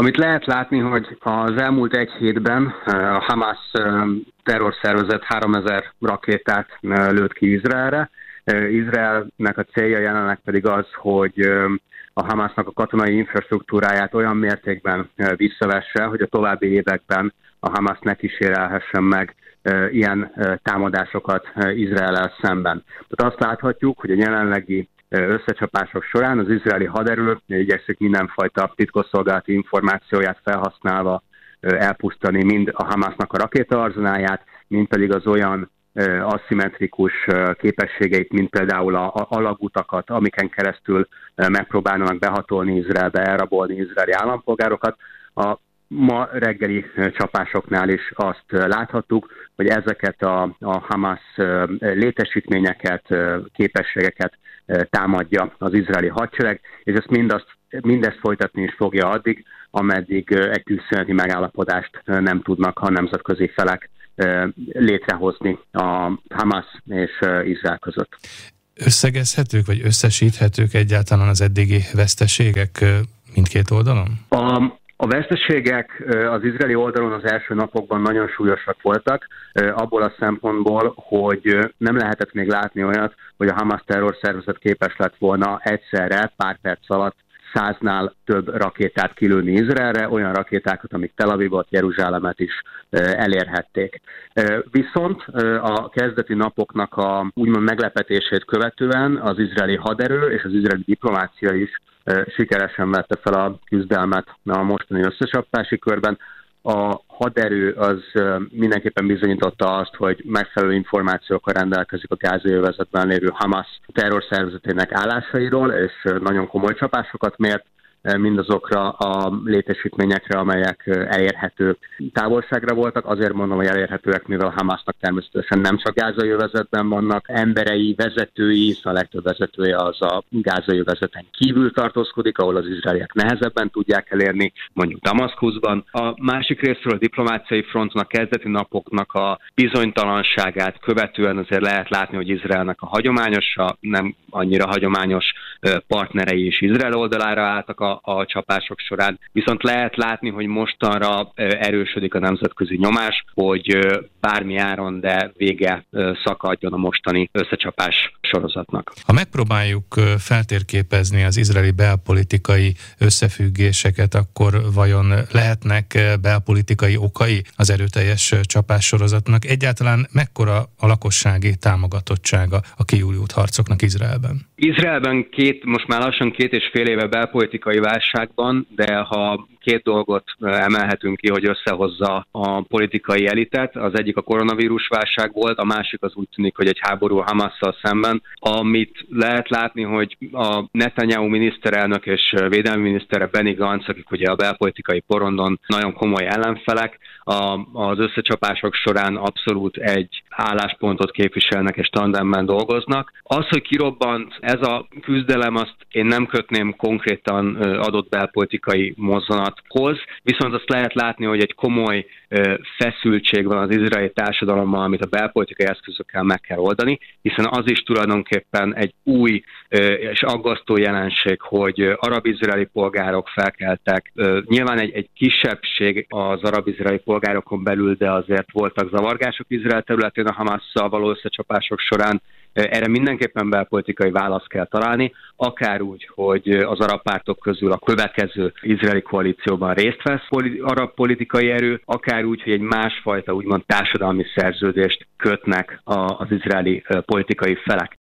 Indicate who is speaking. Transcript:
Speaker 1: Amit lehet látni, hogy az elmúlt egy hétben a Hamas terrorszervezet 3000 rakétát lőtt ki Izraelre. Izraelnek a célja jelenleg pedig az, hogy a Hamasnak a katonai infrastruktúráját olyan mértékben visszavesse, hogy a további években a Hamas ne kísérelhessen meg ilyen támadásokat Izraellel szemben. Tehát azt láthatjuk, hogy a jelenlegi összecsapások során az izraeli haderő igyekszik mindenfajta titkosszolgálati információját felhasználva elpusztani mind a Hamasnak a rakétaarzenáját, mind pedig az olyan aszimmetrikus képességeit, mint például a alagutakat, amiken keresztül megpróbálnak behatolni Izraelbe, elrabolni izraeli állampolgárokat. A ma reggeli csapásoknál is azt láthattuk, hogy ezeket a Hamas létesítményeket, képességeket támadja az izraeli hadsereg, és mindezt folytatni is fogja addig, ameddig egy tűzszüneti megállapodást nem tudnak a nemzetközi felek létrehozni a Hamas és Izrael között.
Speaker 2: Összegezhetők, vagy összesíthetők egyáltalán az eddigi veszteségek mindkét oldalon?
Speaker 1: A veszteségek az izraeli oldalon az első napokban nagyon súlyosak voltak, abból a szempontból, hogy nem lehetett még látni olyat, hogy a Hamas terrorszervezet képes lett volna egyszerre pár perc alatt 100-nál több rakétát kilőni Izraelre, olyan rakétákat, amik Tel Avivot, Jeruzsálemet is elérhették. Viszont a kezdeti napoknak a úgymond meglepetését követően az izraeli haderő és az izraeli diplomácia is sikeresen vette fel a küzdelmet a mostani összecsapási körben. A haderő az mindenképpen bizonyította azt, hogy megfelelő információkkal rendelkezik a gázai övezetben lévő Hamas terrorszervezetének állásairól, és nagyon komoly csapásokat mért mindazokra a létesítményekre, amelyek elérhető távolságra voltak. Azért mondom, hogy elérhetőek, mivel Hamasnak természetesen nem csak gázai övezetben vannak emberei, vezetői, szóval a legtöbb vezetője az a gázai övezeten kívül tartózkodik, ahol az izraeliek nehezebben tudják elérni, mondjuk Damaszkuszban. A másik részről a diplomáciai fronton a kezdeti napoknak a bizonytalanságát követően azért lehet látni, hogy Izraelnek a hagyományos, nem annyira hagyományos partnerei is Izrael oldalára álltak a csapások során. Viszont lehet látni, hogy mostanra erősödik a nemzetközi nyomás, hogy bármi áron, de vége szakadjon a mostani összecsapás sorozatnak.
Speaker 2: Ha megpróbáljuk feltérképezni az izraeli belpolitikai összefüggéseket, akkor vajon lehetnek belpolitikai okai az erőteljes csapás sorozatnak? Egyáltalán mekkora a lakossági támogatottsága a kiújult harcoknak Izraelben?
Speaker 1: Izraelben most már lassan 2,5 éve belpolitikai válságban, de ha két dolgot emelhetünk ki, hogy összehozza a politikai elitet. Az egyik a koronavírus válság volt, a másik az úgy tűnik, hogy egy háború a Hamasszal szemben. Amit lehet látni, hogy a Netanyahu miniszterelnök és védelmi minisztere Benny Gantz, akik ugye a belpolitikai porondon nagyon komoly ellenfelek, az összecsapások során abszolút egy álláspontot képviselnek és tandemben dolgoznak. Az, hogy kirobbant ez a küzdelem, azt én nem kötném konkrétan adott belpolitikai mozzanathoz, viszont azt lehet látni, hogy egy komoly feszültség van az izraeli társadalommal, amit a belpolitikai eszközökkel meg kell oldani, hiszen az is tulajdonképpen egy új és aggasztó jelenség, hogy arab-izraeli polgárok felkeltek. Nyilván egy kisebbség az arab-izraeli polgárokon belül, de azért voltak zavargások Izrael területén a Hamasszal való összecsapások során. Erre mindenképpen belpolitikai választ kell találni, akár úgy, hogy az arab pártok közül a következő izraeli koalícióban részt vesz arab politikai erő, akár úgy, hogy egy másfajta úgymond társadalmi szerződést kötnek az izraeli politikai felek.